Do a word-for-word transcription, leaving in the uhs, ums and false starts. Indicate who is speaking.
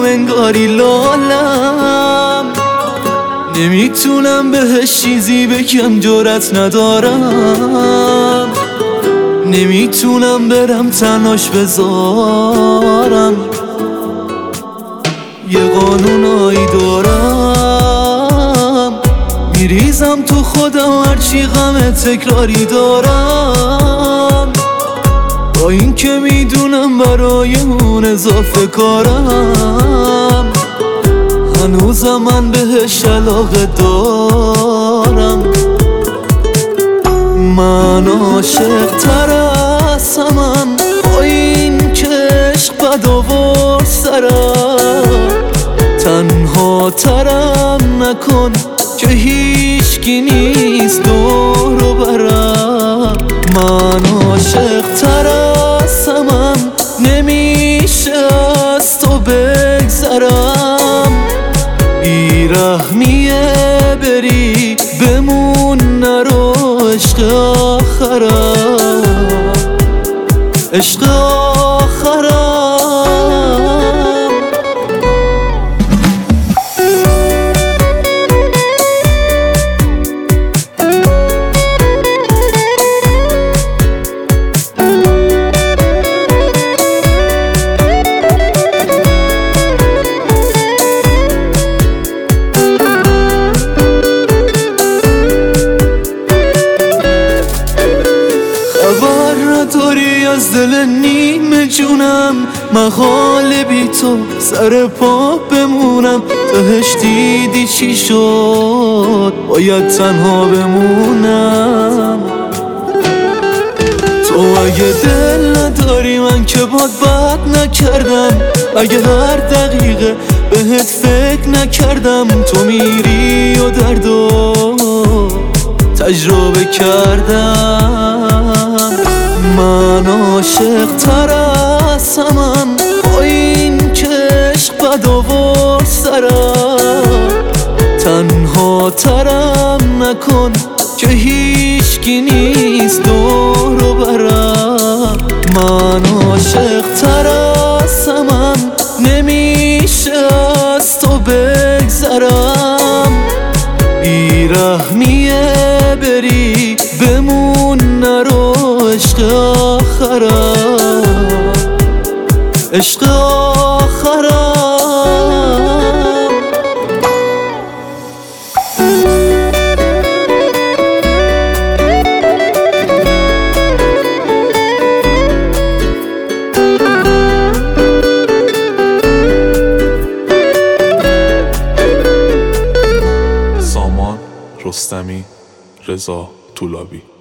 Speaker 1: انگاری لالم، نمیتونم بهش چیزی بگم جرأت ندارم، نمیتونم برم تنهاش بذارم. یه قانونایی دارم میریزم تو خودم هرچی غم تکراری دارم، با این که میدونم برای اون اضافه کارم، هنوزم من بهش علاقه دارم. من عاشق تر هستمم با این که عشق بد آورد سرم، تنها ترم نکن که هیچکی نیست دور و برم. من عاشق تر هستمم نمیشه از تو بگذرم، بیرحمیه بری بمون نرو عشق آخرم، عشق آخرم. داری از دل نیمه جونم، محال بی تو سر پا بمونم. تهش دیدی چی شد باید تنها بمونم. تو اگه دل نداری من که باد بد نکردم، اگه هر دقیقه بهت فکر نکردم. تو میری و دردو تجربه کردم. من عاشق تر هستمم با این که عشق بد آورد سرم، تنها ترم نکن که هیچکی نیست دور و برم. من عاشق تر هستمم نمیشه از تو بگذرم، بیرحمیه بری بمون نرو عشق آخرم، عشق آخرم.
Speaker 2: سامان رستمی، رضا طولابی.